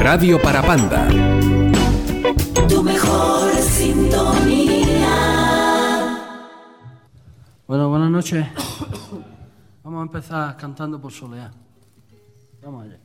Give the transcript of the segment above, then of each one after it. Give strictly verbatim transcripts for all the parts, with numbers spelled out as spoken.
Radio Parapanda. Tu mejor sintonía. Bueno, buenas noches. Vamos a empezar cantando por Soleá. Vamos allá.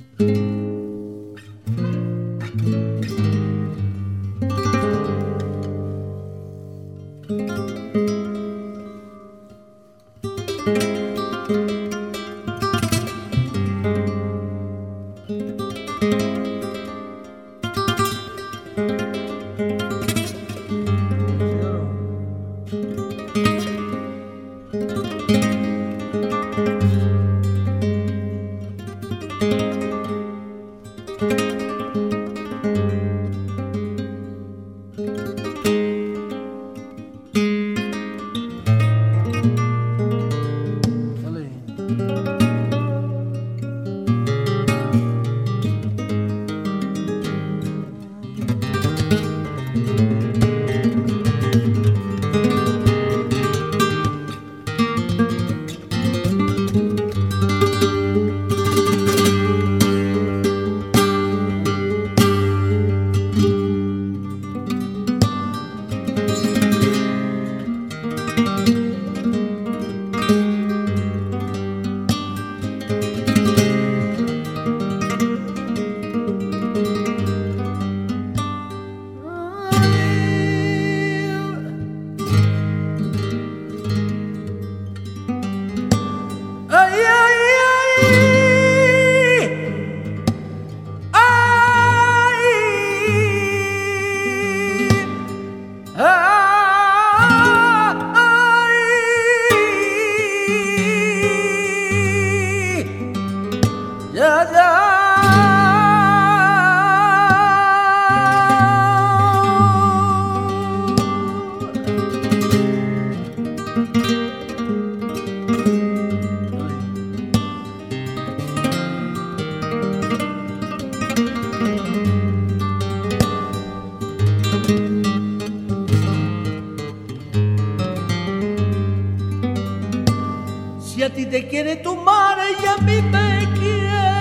Si a ti te quiere tu madre y a mí me quiere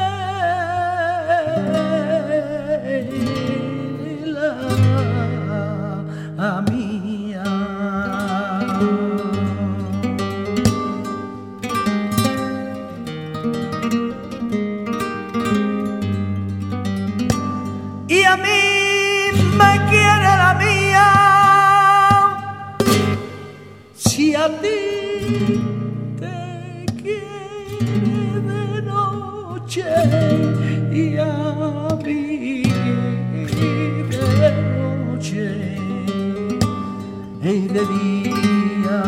la mía. Y a mí me quiere la mía. Si a ti y a mí de noche y de día.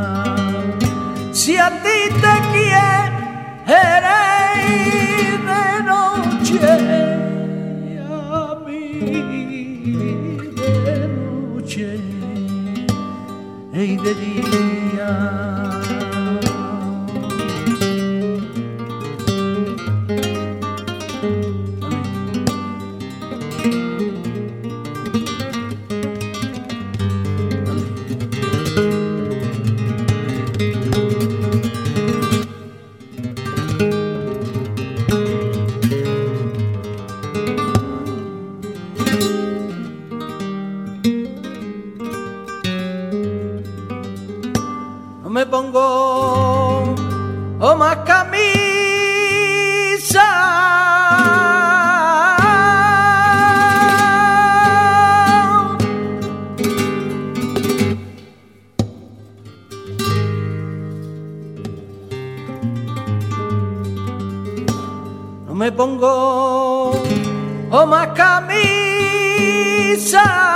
Si a ti te quiere de noche y a mí de noche y de día. Me pongo oh, más camisa, no me pongo oh, más camisa.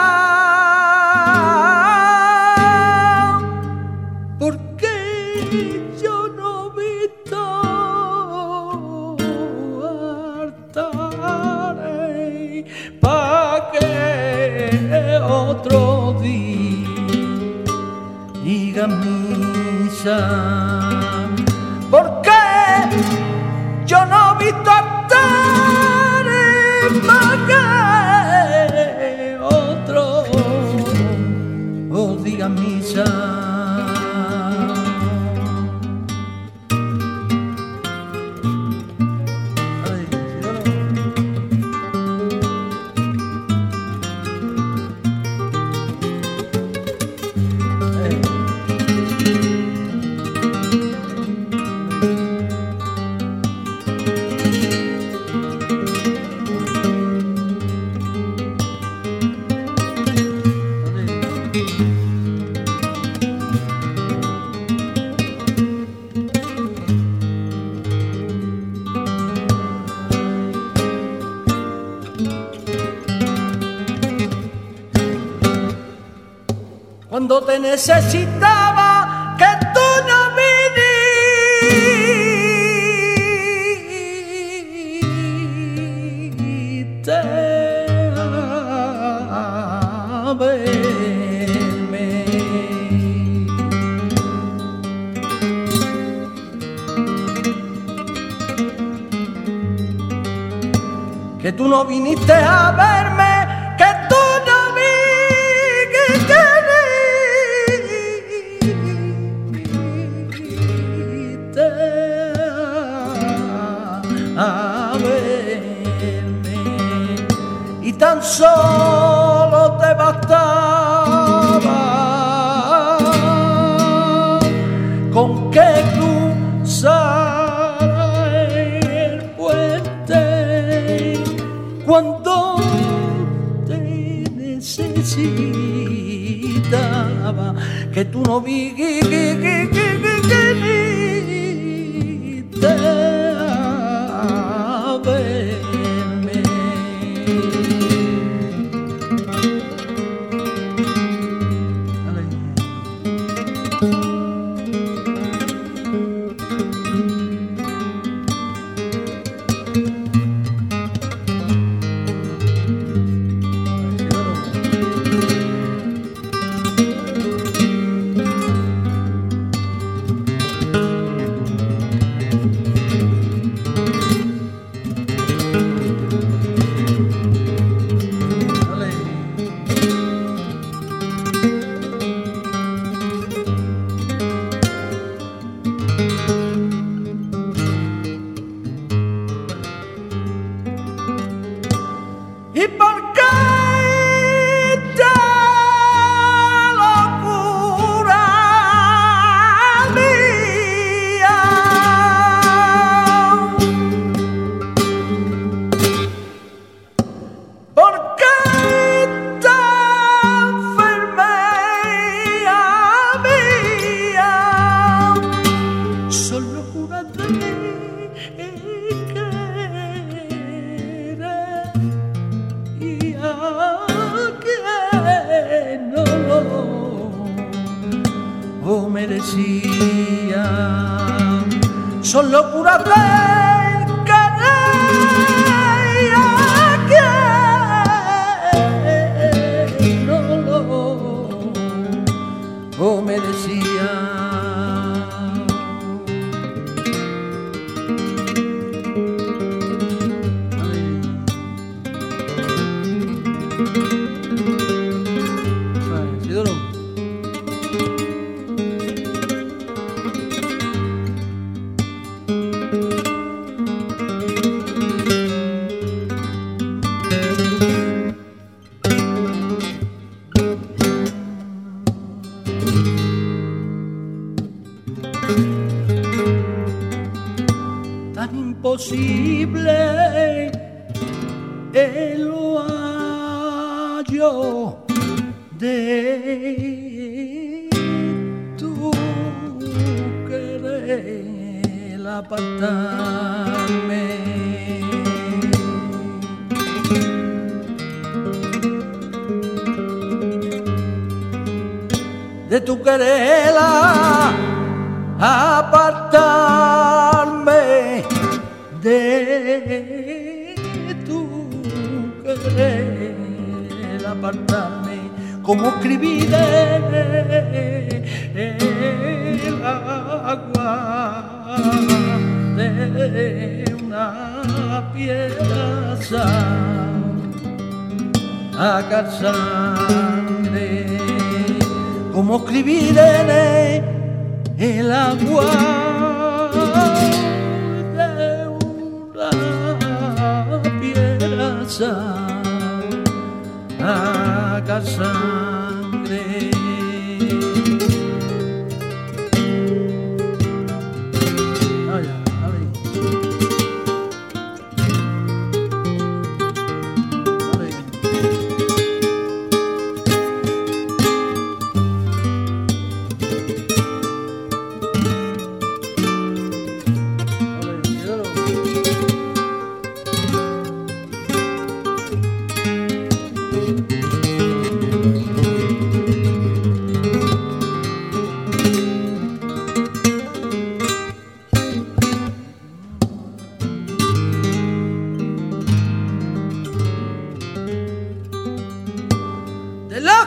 Otro día diga misa, porque yo no he visto estar más que otro oh, diga misa. Ay, cuando te necesitaba, que tú no viniste a verme. Que tú no viniste a verme, que tú no viniste a verme, y tan solo te bastaba con que cruzara el puente cuando te necesitaba, que tú no viniste a verme. ¿Y por qué esta locura mía? ¿Por qué esta enfermedad mía? Son locuras de o merecía, son locuras de querer que no lo o merecía. Tan imposible es lo hallo de tu querer apartarme. De tu querer apartarme, de tu querer apartarme, como escribir el agua de una piedra sacar sangre, como escribir en el agua de una piedra sacar sangre. Ay, ay. de los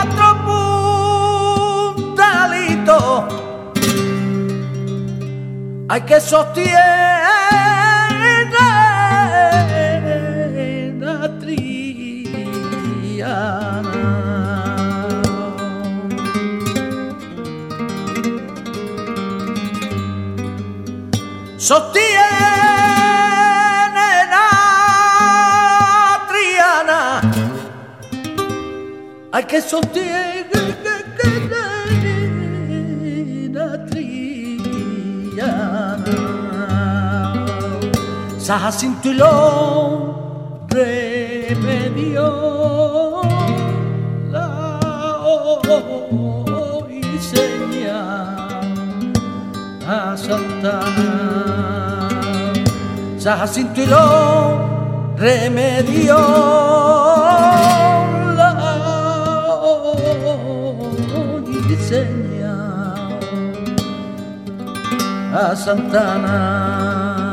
cuatro puntalitos hay que sostener la triana. Sostiene la triana, hay que sostener la triana. Jacinto y lo remedió la señal a Santana. Jacinto y lo remedió la señal a Santana.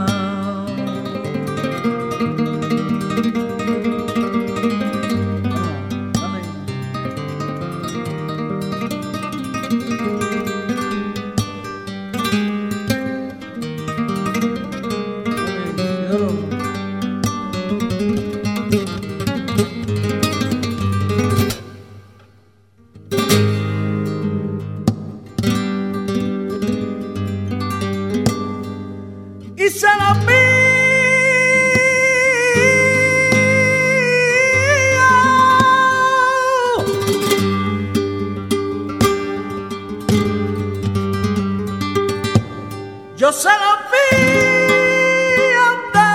Y se la pilla. Yo se la pilla de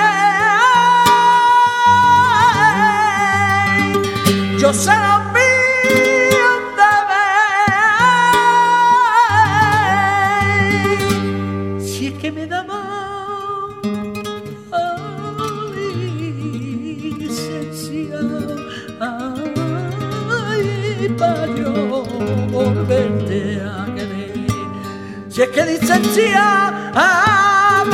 ver. Yo se la pilla de ver. Si es que me daba para yo volverte a querer. Si es que licencia a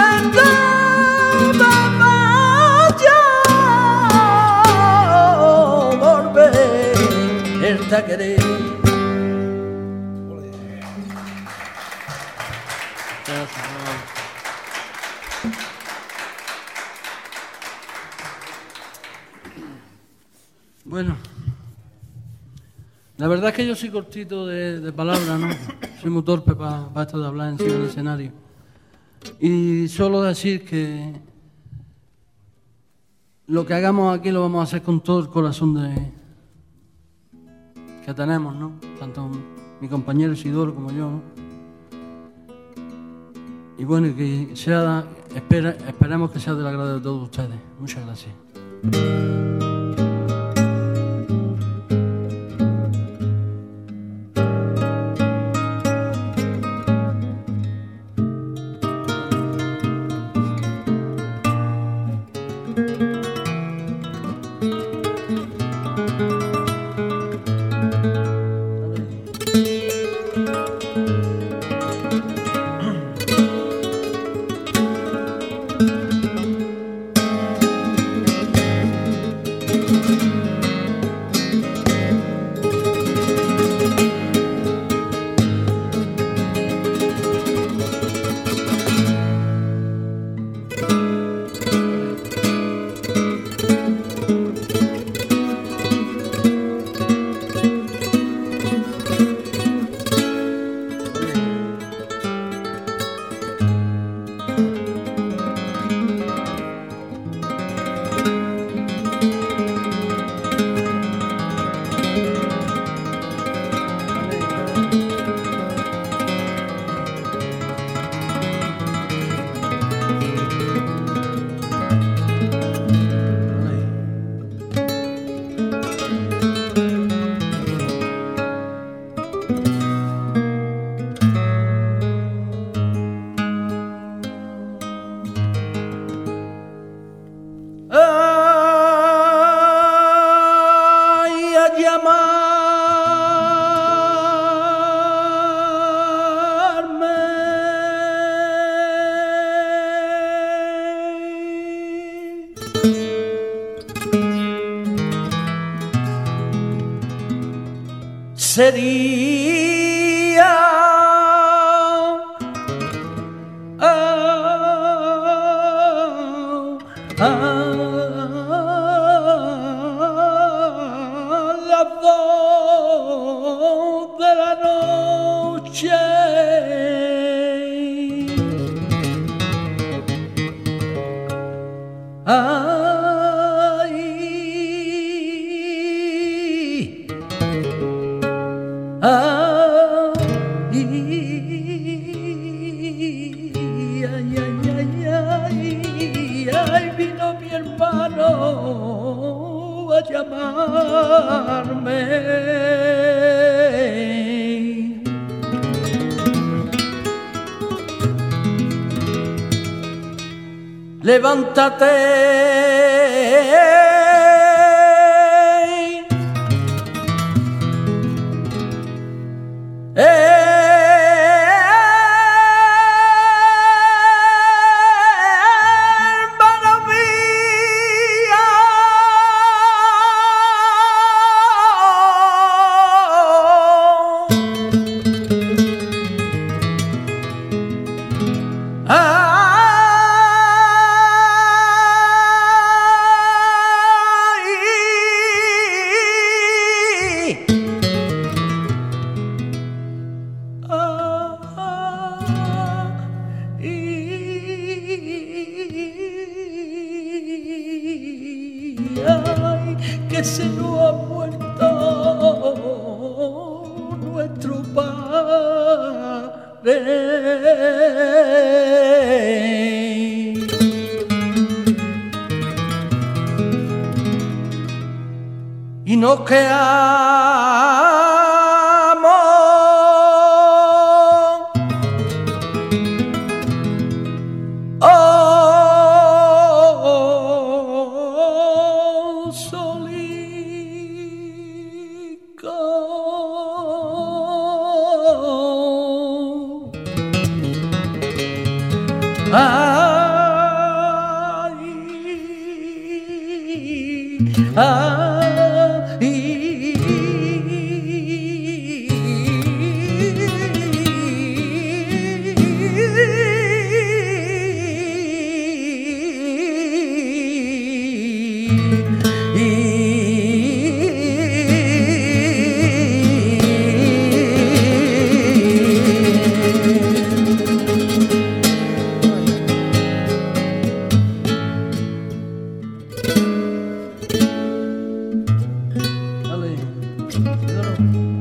verdad yo volverte a querer. Bueno, la verdad es que yo soy cortito de, de palabras, ¿no? Soy muy torpe para pa esto de hablar encima del escenario. Y solo decir que lo que hagamos aquí lo vamos a hacer con todo el corazón de, que tenemos, ¿no? Tanto mi compañero Isidoro como yo, ¿no? Y bueno, que sea, espera, esperemos que sea del agrado de todos ustedes. Muchas gracias. sería ah, ah, las dos de la noche. Ay, ay, ay, ay, ay, ay, vino mi hermano a llamarme. Levántate, hermana mía, ay, que se nos ha muerto nuestro padre y nos quedamos oh, solicos. Ay, dale, Isidoro.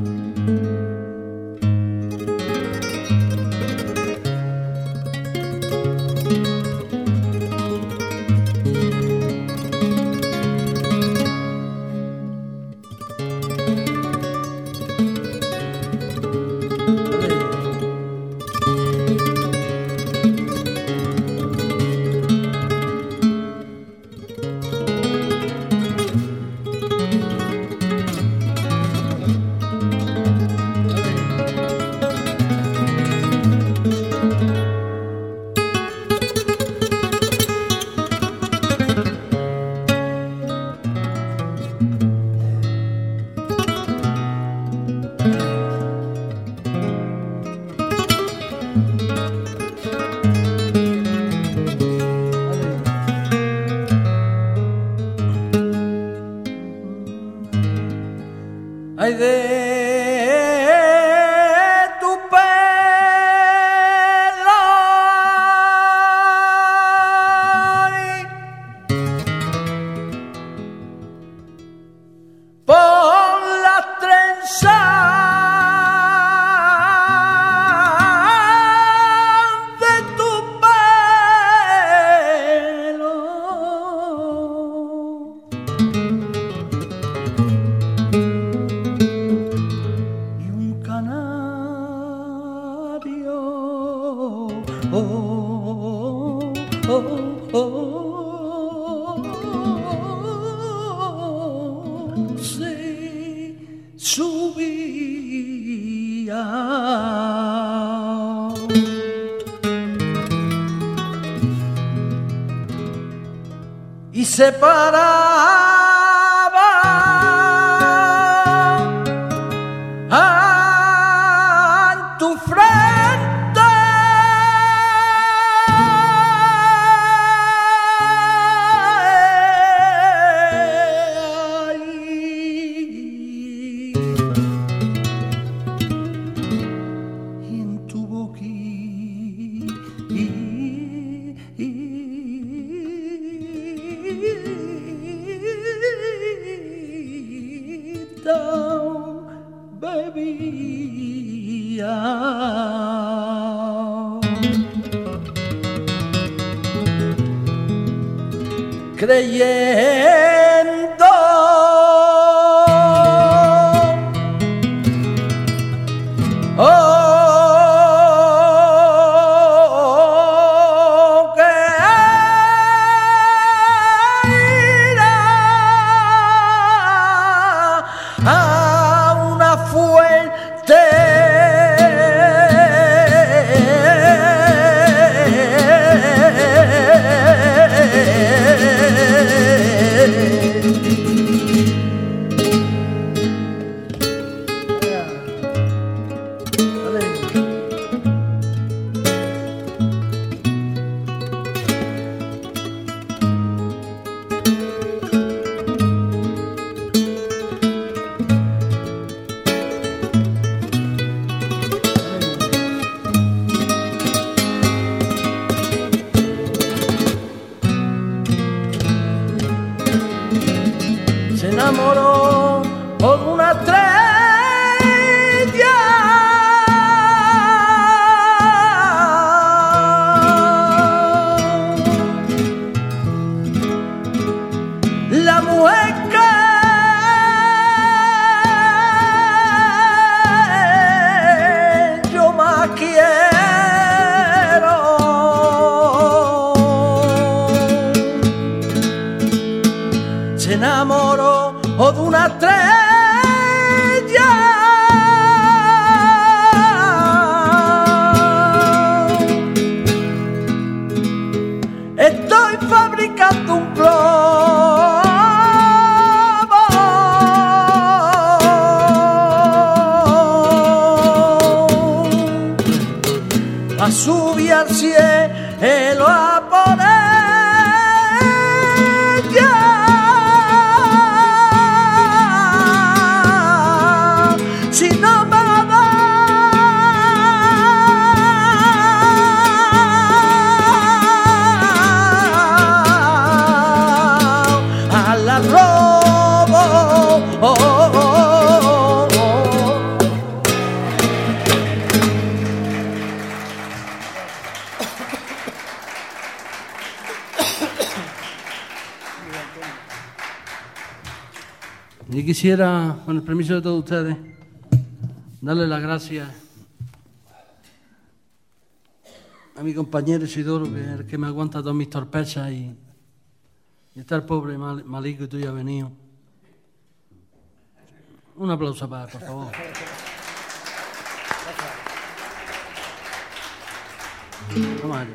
Ay, de tu pelo, ay, por las trenzas de tu pelo. Oh, oh, oh, oh, se subía y se paraba. Ah, beso bebía. Creyendo oh, que era a una fuente se enamoró de una estrella, la mujer que yo más quiero. Se enamoró de una estrella, estoy fabricando un globo a subir al cielo a por ella. Si no me la da a la robo. Oh, oh, oh, oh. Y quisiera, con el permiso de todos ustedes, darle las gracias a mi compañero Isidoro, que es el que me aguanta todas mis torpezas, y, y está el pobre mal, Malico, y tú ya has venido. Un aplauso para él, por favor. Vamos allá.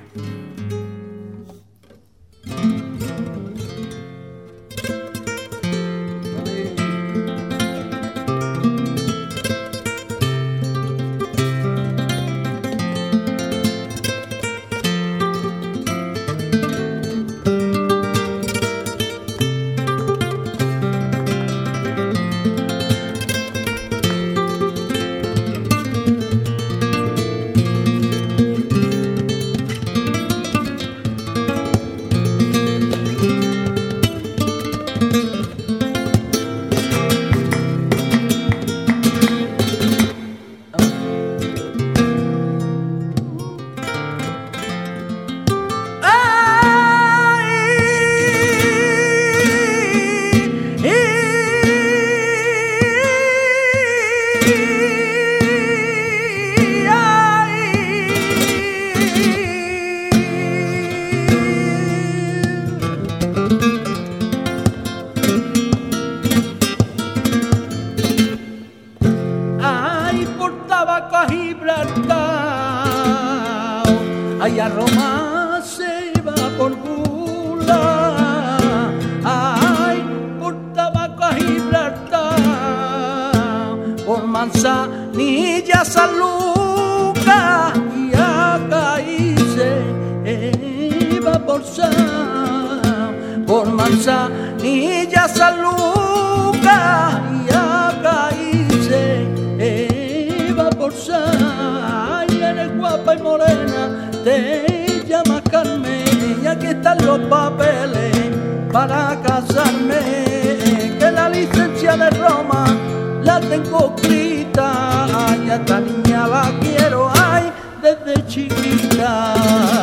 Ay, a Roma se va por gula, ay, por tabaco a Gibraltar, por Manzanilla, San Lucas, y a Caíse va por San, por Manzanilla, San Lucas, y a Caíse va por San, y eres guapa y morena, te llama Carmen, y aquí están los papeles para casarme, que la licencia de Roma la tengo escrita, ay, a esta niña la quiero, ay, desde chiquita.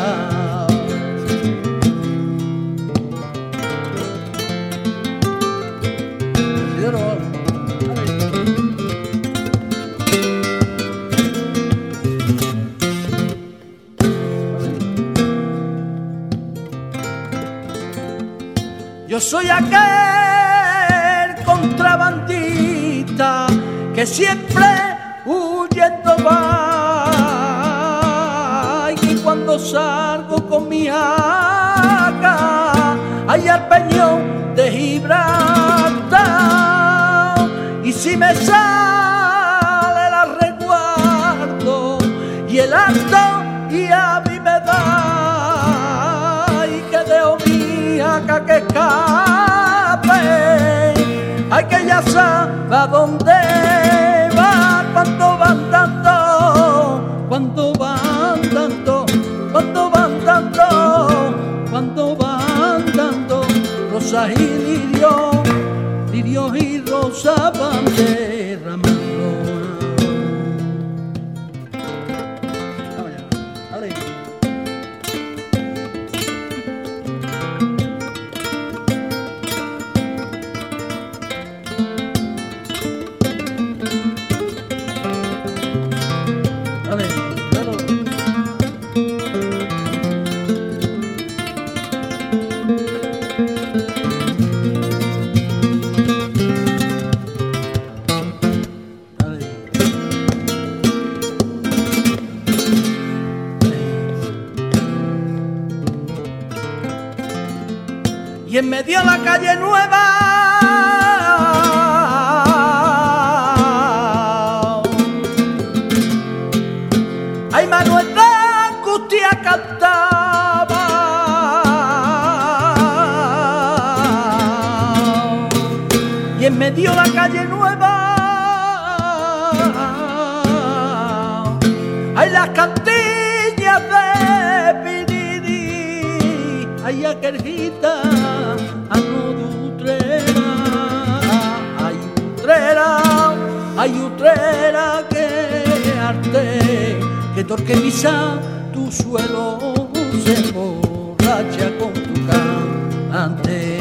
Yo soy aquel contrabandista que siempre huyendo va, y cuando salgo con mi haga hay al peñón de Gibraltar, y si me sale la resguardo y el alto y a mí me da, y que dejo mi haga que escape, hay que ya sabe a dónde va, cuando van dando, cuando van dando, cuando van dando, cuando van dando, rosas y lirios, lirios y rosas van derramando. Y en medio de la calle nueva ay, Manuel de Angustia cantaba, y en medio de la calle nueva hay las cantillas de Piriri, hay aquel gita a no Utrera, hay Utrera, hay Utrera que arte, que torquemisa tu suelo se borracha con tu cante.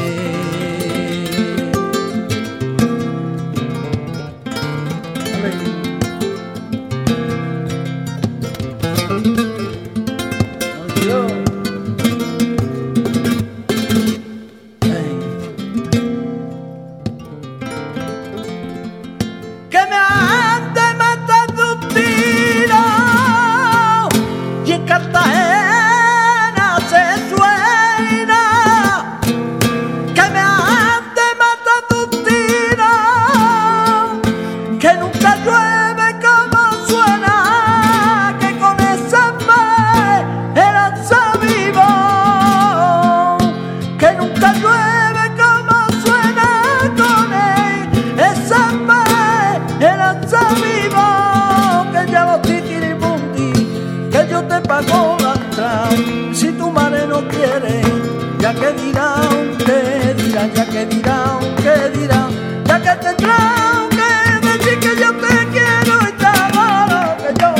Si tu madre no quiere, ya que dirán, que dirán, ya que dirán, que dirán, ya que tendrán que decir que yo te quiero y te adoro, que yo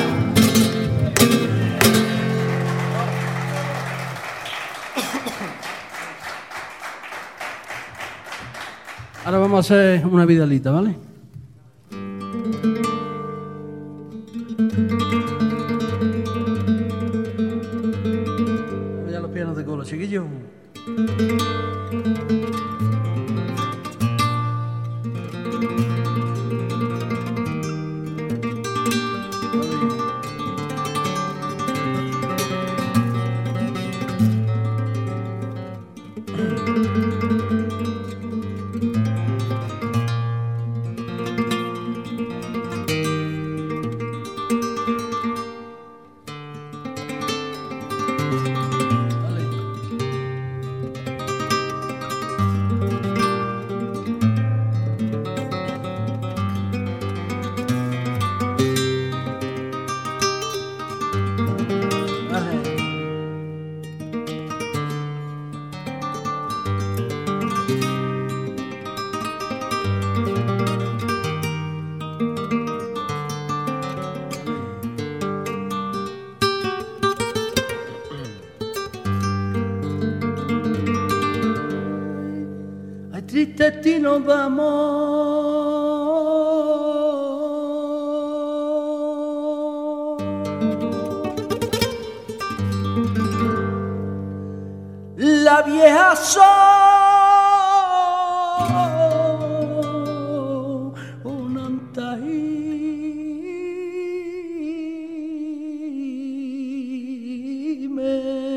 Ahora vamos a hacer una vidalita, ¿vale? Ya los pianos de cola, chiquillos. destino vamos. La vieja son un antaíme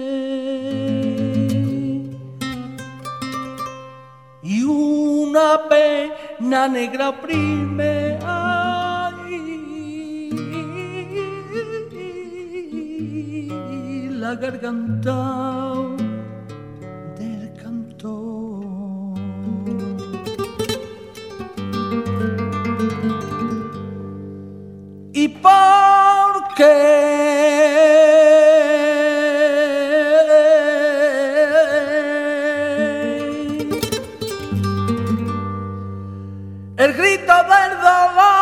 y una pena negra oprime ay, la garganta del cantor. ¿Y por qué el grito del dolor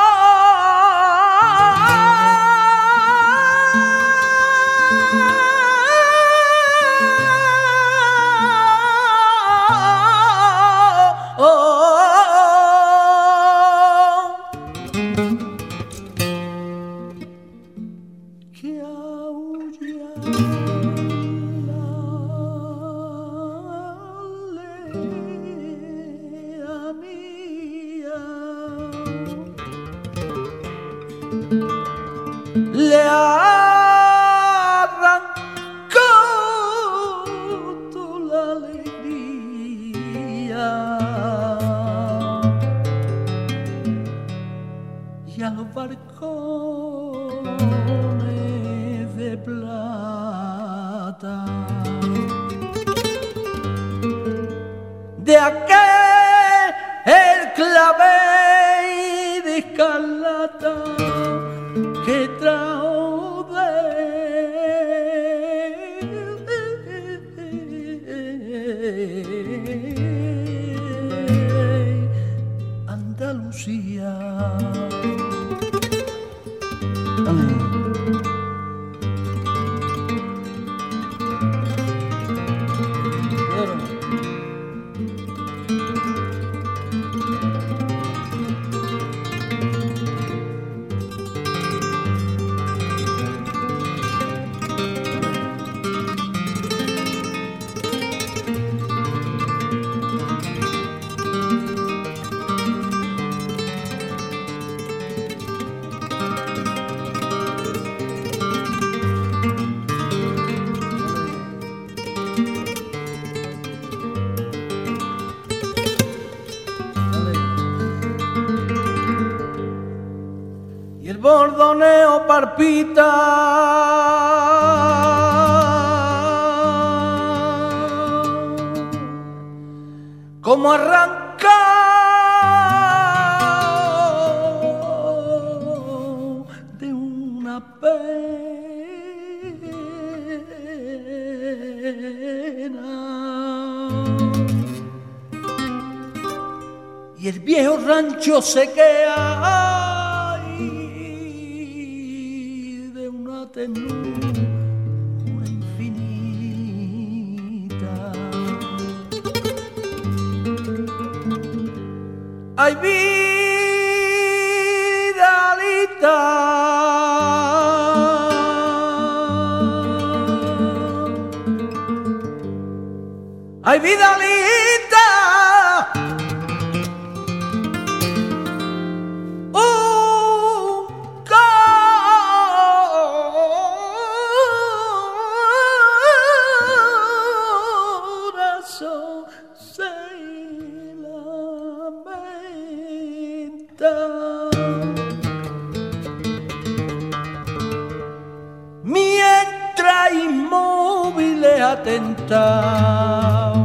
que aúlla la leanía le arrancó toda la alegría y a los barcones de plata de aquel el clavel de escarlata que trajo de Andalucía. El bordoneo parpita como arrancado de una pena y el viejo rancho se queda ternura infinita. Ay, Vidalita, ay, Vidalita, mientras inmóviles atentado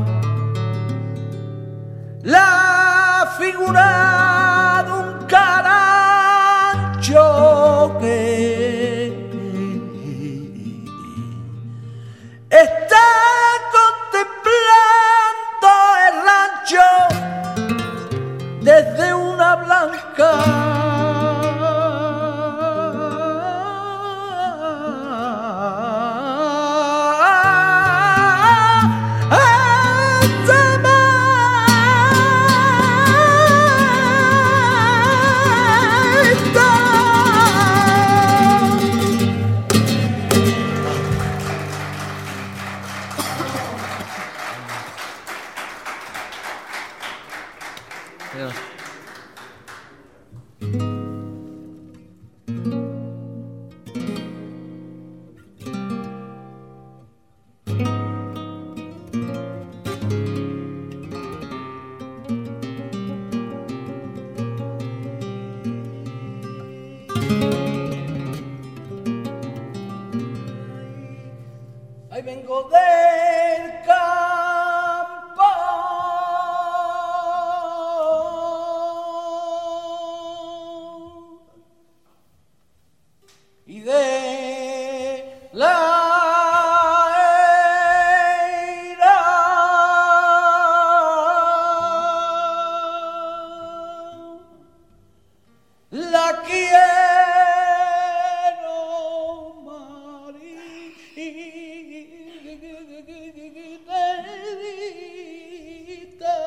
la figura de un carancho que está contemplando el rancho desde una blanca la quiero marinita,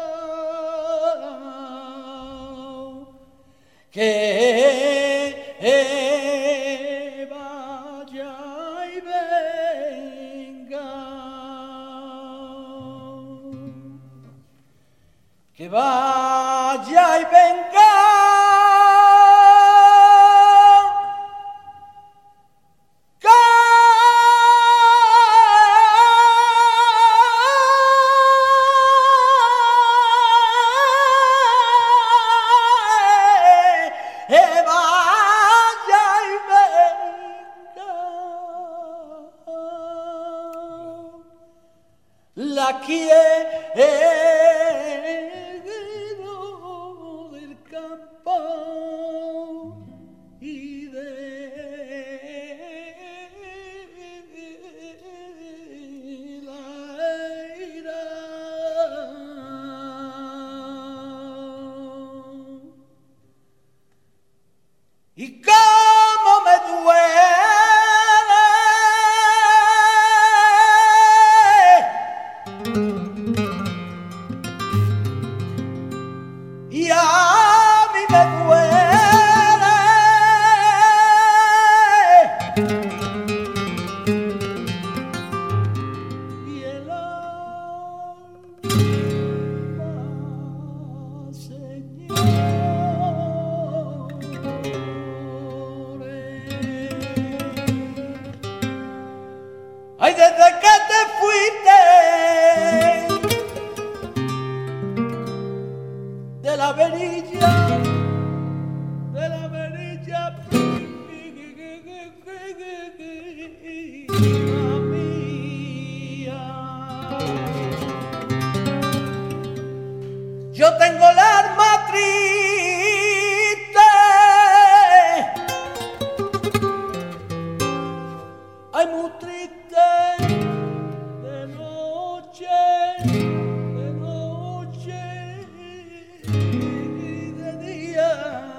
que vaya y venga, que vaya y venga. La quiero del campo y de la ira. Y cómo me duele y a mí me duele y el alma, señores, ay, desde que te fuiste de la verilla, de la verilla mía, yo tengo el alma triste, ay, muy triste, de noche, de noche y de día.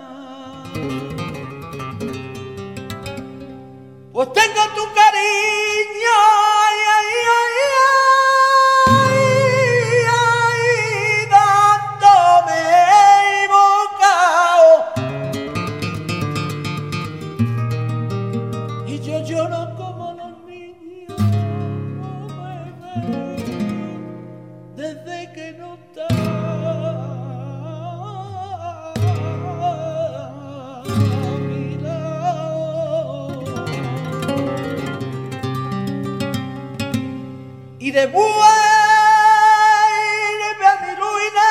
Pues tengo tu cariño, ay, ay, ay, ay, ay, dándome bocado. Y yo lloro como los niños, desde que no está a mi lado. Y devuelve a mi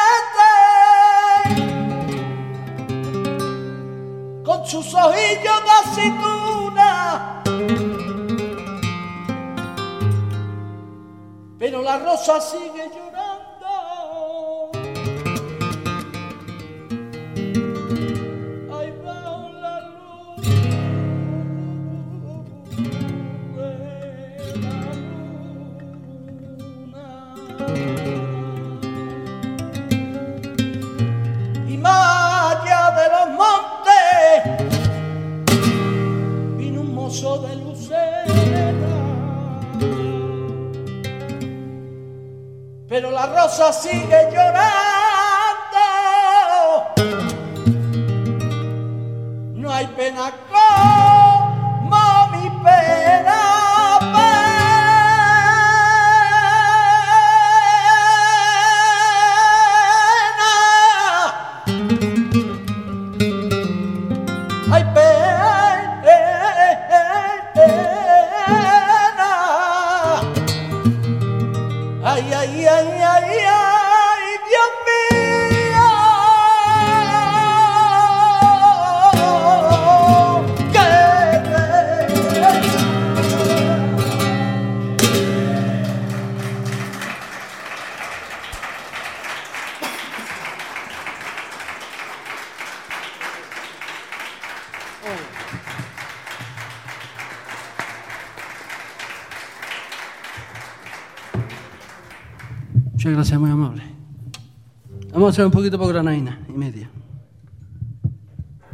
ruinete con sus ojillos de aceituna, pero la rosa sigue llorando. Ahí bajo la luz de la luna. Y más allá de los montes vino un mozo de lucera, pero la rosa sigue llorando. No hay pena como mi pena, pena. Hay pena. Ay, ay, ay, ay, ay, Dios mío. Que Muchas gracias, muy amable. Vamos a hacer un poquito por granaína y media.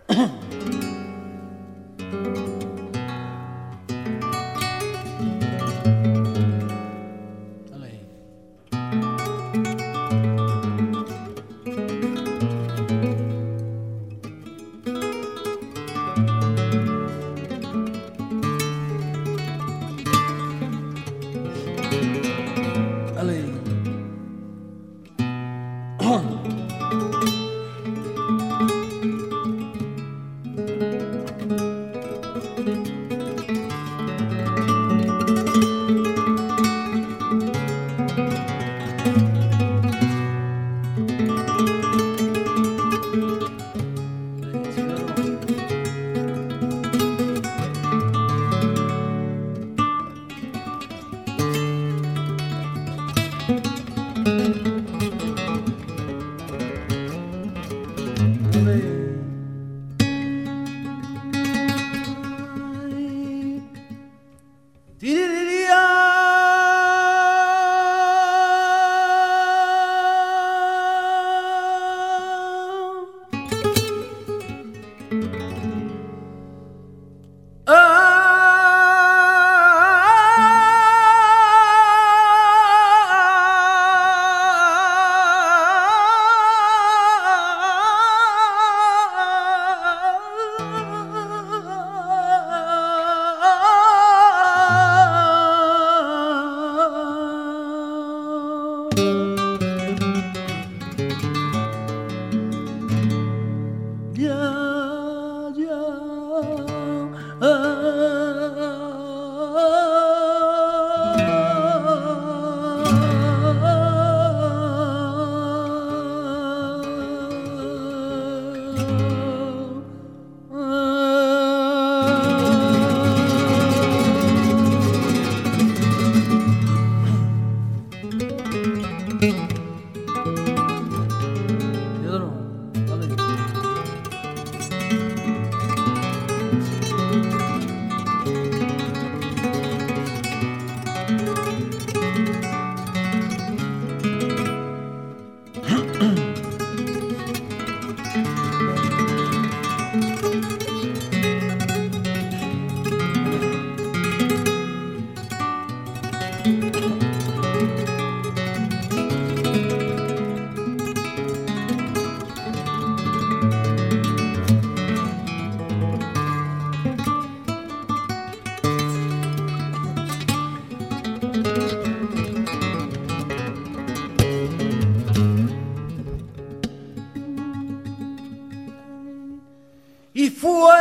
Y fue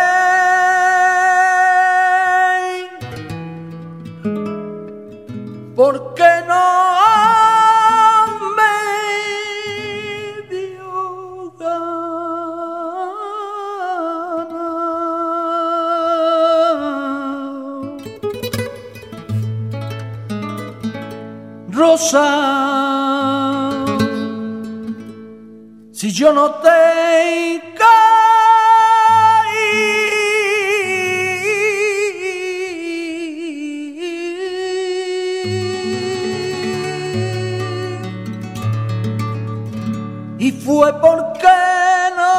porque no me dio gana. Rosa, si yo no te y fue porque no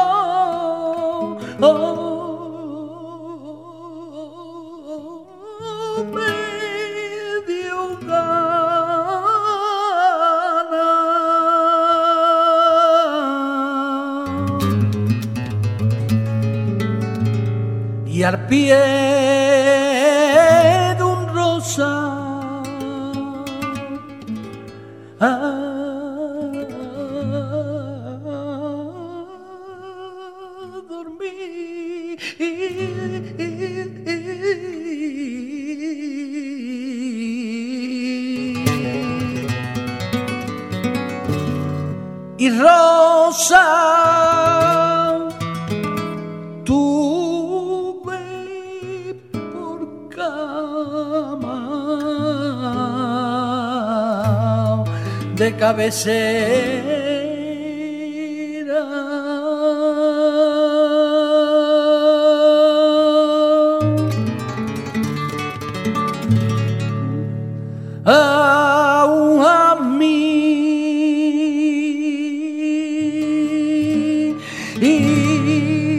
oh, me dio gana. Y al pie de un rosal ah, y Rosa, tuve por cama de cabecera. A mí y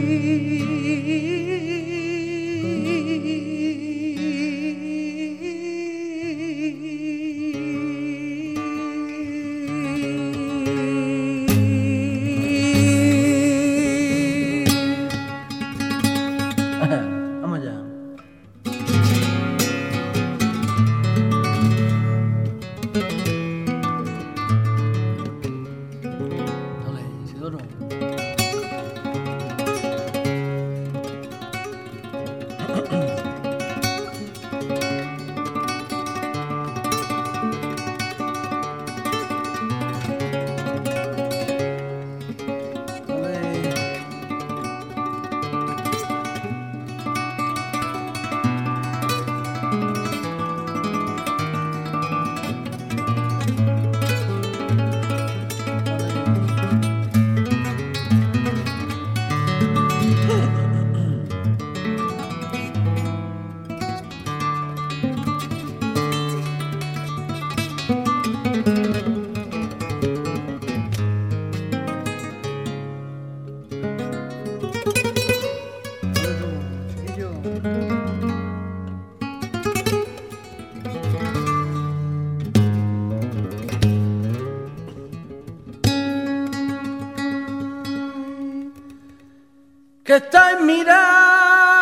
que estáis mirando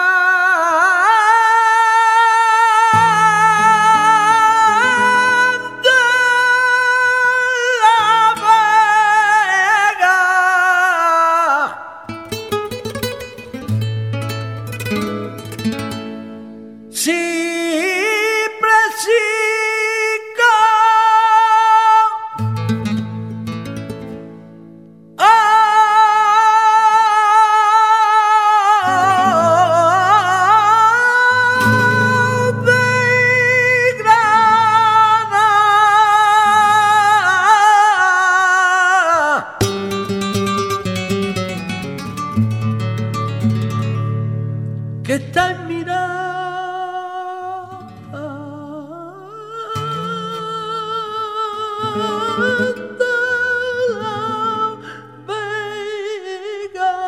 que estáis mirando la vega.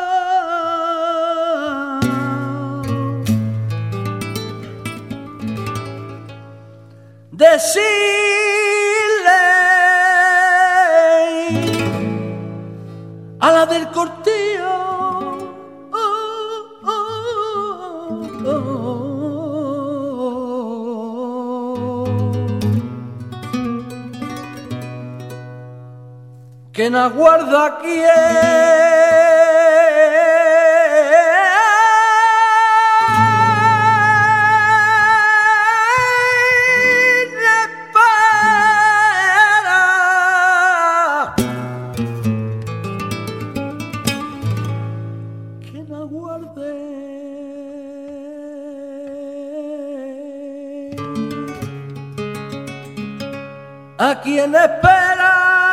Decirle a la del cortillo que no guarda quién espera, que no guarde a quien espera.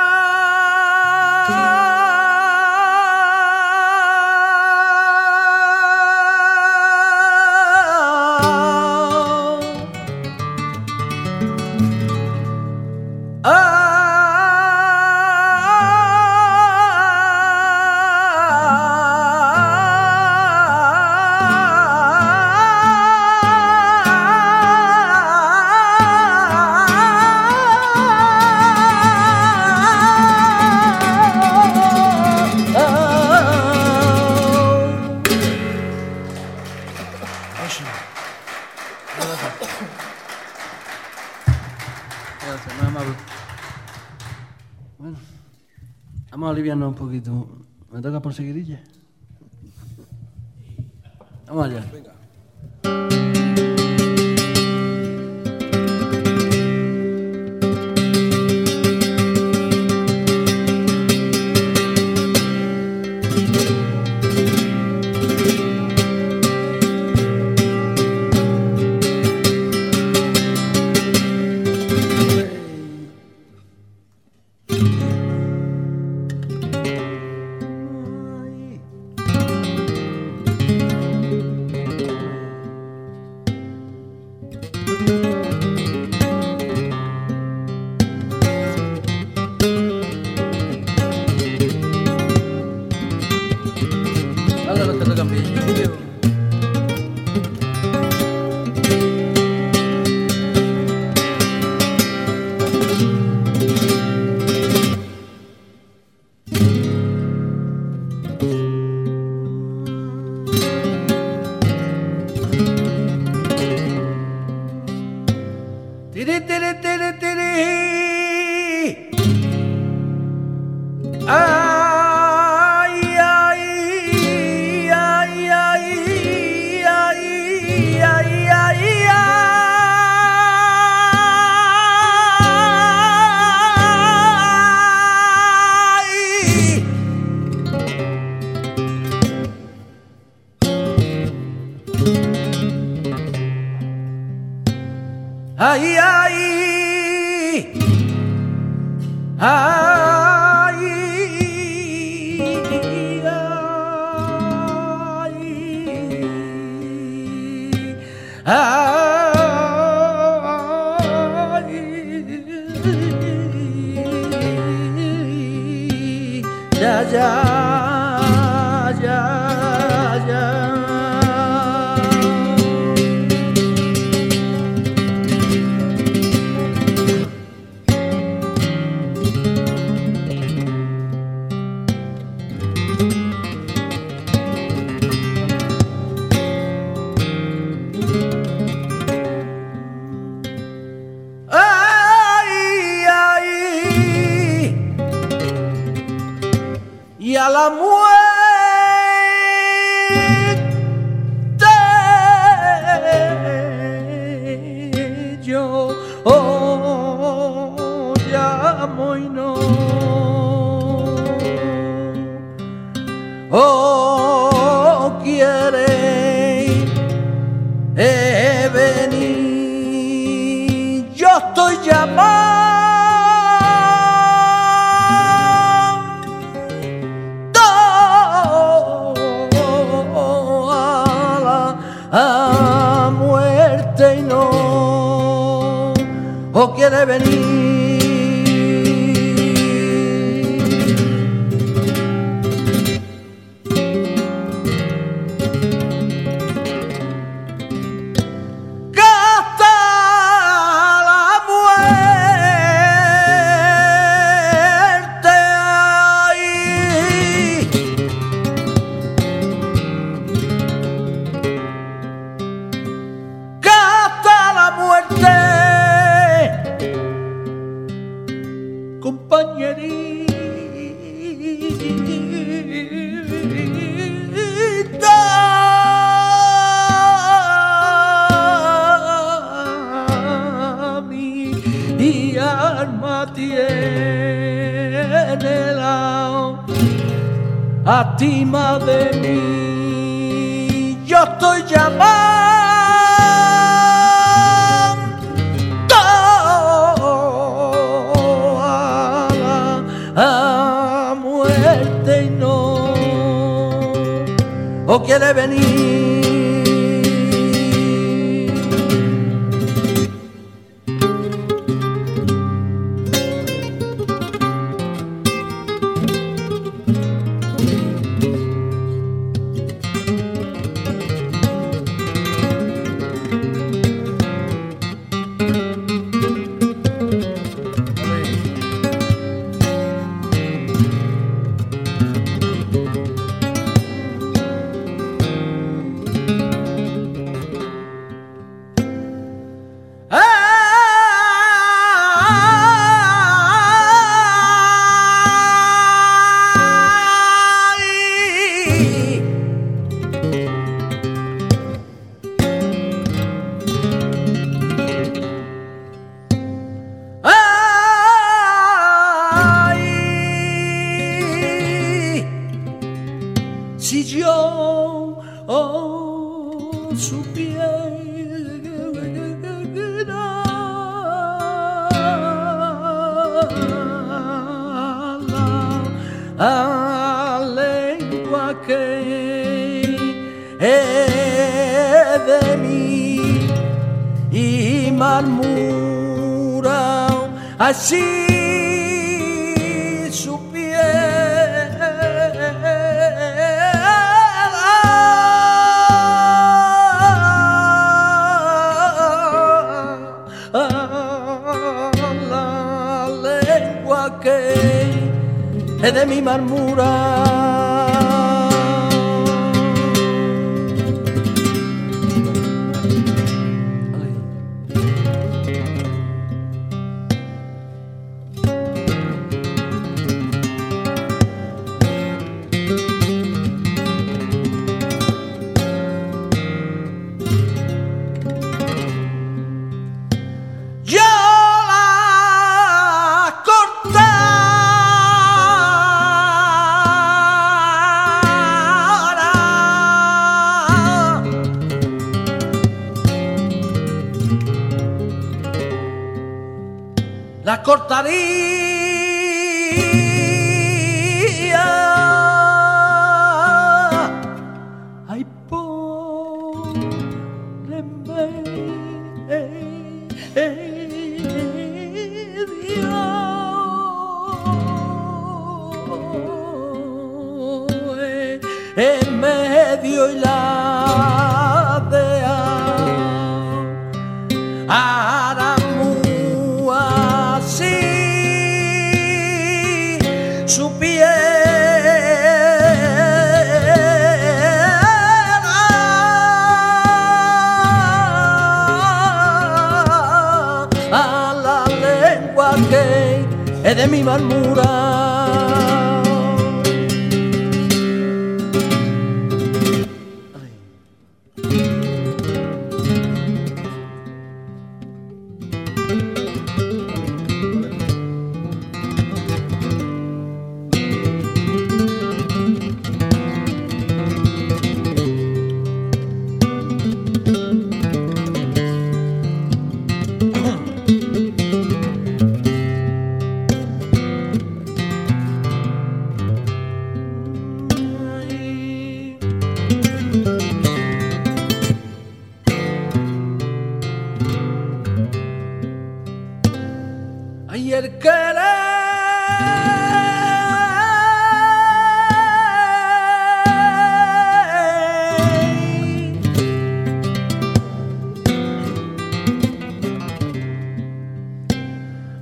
Gracias, muy amable. Bueno, vamos a aliviarnos un poquito. ¿Me toca por seguidilla? Vamos allá. Venga. Dale los que tocan bien. Tiri, tiri, tiri, tiri. Ay, ay, ay, ay, ay, ay, ay, ay, ay, ay, ay, ya, ya, ya, ya. a la muerte yo oh, llamo y no oh, quiere eh, venir, yo estoy llamando a muerte y no o quiere venir. Que hasta la muerte ahí compañerita mi alma tiene la estima de mí, yo estoy llamando a muerte y no o quiere venir. Si yo oh, supiera la lengua que es de mí y murmura así es de mi marmura. La cortaría, ay pobre medio, en medio y la dea. Su piel a la lengua que es de mi marmura.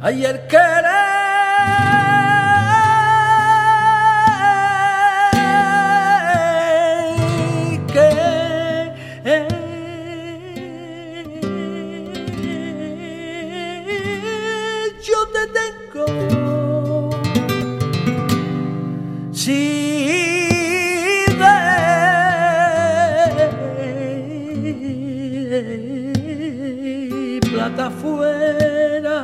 ay el querer que yo te tengo. Si de plata fuera,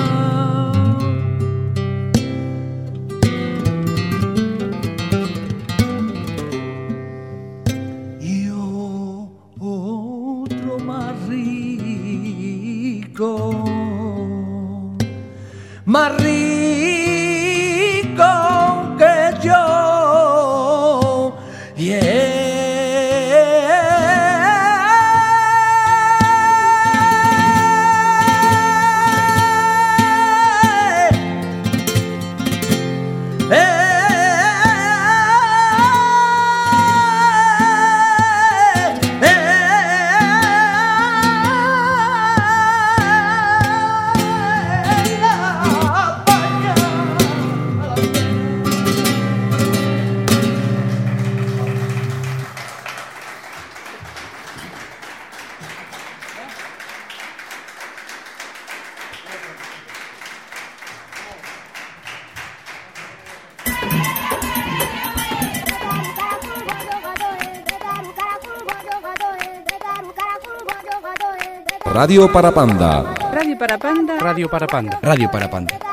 y otro más rico, más rico que yo, yeah. Radio para Panda. Radio para Panda. Radio para Panda. Radio para Panda.